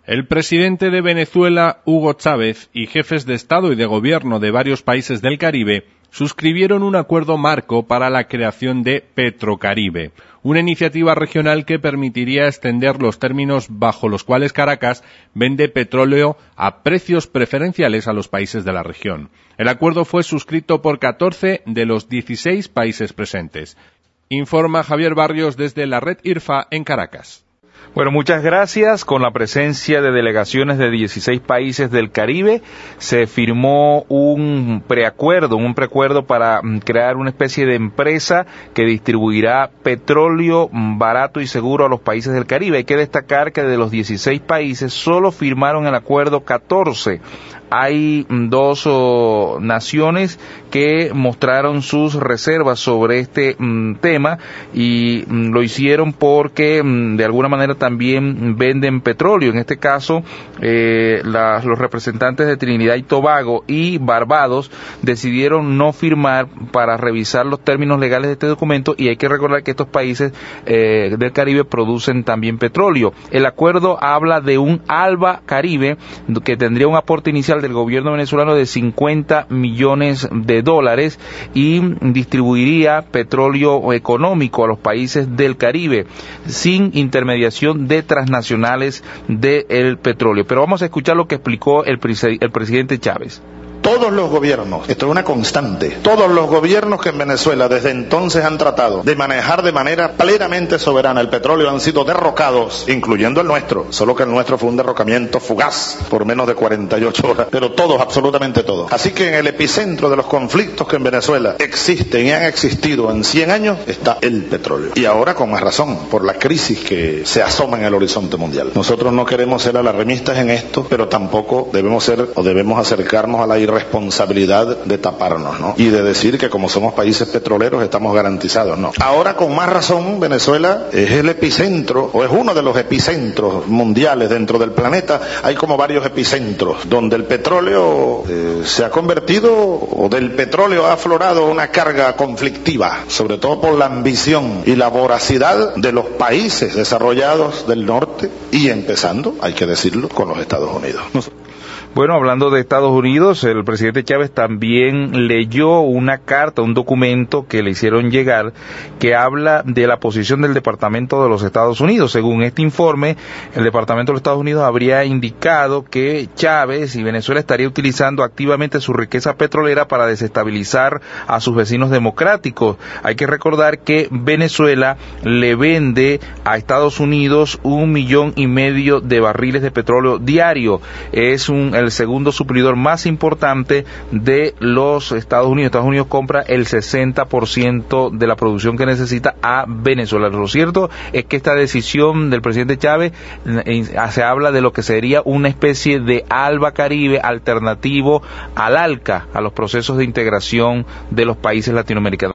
El presidente de Venezuela, Hugo Chávez, y jefes de Estado y de Gobierno de varios países del Caribe suscribieron un acuerdo marco para la creación de Petrocaribe, una iniciativa regional que permitiría extender los términos bajo los cuales Caracas vende petróleo a precios preferenciales a los países de la región. El acuerdo fue suscrito por 14 de los 16 países presentes. Informa Javier Barrios desde la Red IRFA en Caracas. Bueno, muchas gracias. Con la presencia de delegaciones de 16 países del Caribe, se firmó un preacuerdo para crear una especie de empresa que distribuirá petróleo barato y seguro a los países del Caribe. Hay que destacar que de los 16 países solo firmaron el acuerdo 14. Hay dos naciones que mostraron sus reservas sobre este tema y lo hicieron porque de alguna manera también venden petróleo. En este caso, los representantes de Trinidad y Tobago y Barbados decidieron no firmar para revisar los términos legales de este documento, y hay que recordar que estos países del Caribe producen también petróleo. El acuerdo habla de un Alba Caribe que tendría un aporte inicial del gobierno venezolano de $50 millones y distribuiría petróleo económico a los países del Caribe sin intermediación de transnacionales del petróleo. Pero vamos a escuchar lo que explicó el presidente Chávez. Todos los gobiernos, esto es una constante, todos los gobiernos que en Venezuela desde entonces han tratado de manejar de manera plenamente soberana el petróleo han sido derrocados, incluyendo el nuestro, solo que el nuestro fue un derrocamiento fugaz por menos de 48 horas, pero todos, absolutamente todos. Así que en el epicentro de los conflictos que en Venezuela existen y han existido en 100 años está el petróleo. Y ahora con más razón, por la crisis que se asoma en el horizonte mundial. Nosotros no queremos ser alarmistas en esto, pero tampoco debemos acercarnos a la responsabilidad de taparnos, ¿no? Y de decir que como somos países petroleros estamos garantizados, no. Ahora con más razón Venezuela es el epicentro, o es uno de los epicentros mundiales dentro del planeta. Hay como varios epicentros donde el petróleo se ha convertido, o del petróleo ha aflorado una carga conflictiva, sobre todo por la ambición y la voracidad de los países desarrollados del norte, y empezando, hay que decirlo, con los Estados Unidos. Bueno, hablando de Estados Unidos, el presidente Chávez también leyó una carta, un documento que le hicieron llegar, que habla de la posición del Departamento de los Estados Unidos. Según este informe, el Departamento de los Estados Unidos habría indicado que Chávez y Venezuela estaría utilizando activamente su riqueza petrolera para desestabilizar a sus vecinos democráticos. Hay que recordar que Venezuela le vende a Estados Unidos 1,5 millones de barriles de petróleo diario. Es el segundo suplidor más importante de los Estados Unidos. Estados Unidos compra el 60% de la producción que necesita a Venezuela. Lo cierto es que esta decisión del presidente Chávez se habla de lo que sería una especie de Alba Caribe alternativo al ALCA, a los procesos de integración de los países latinoamericanos.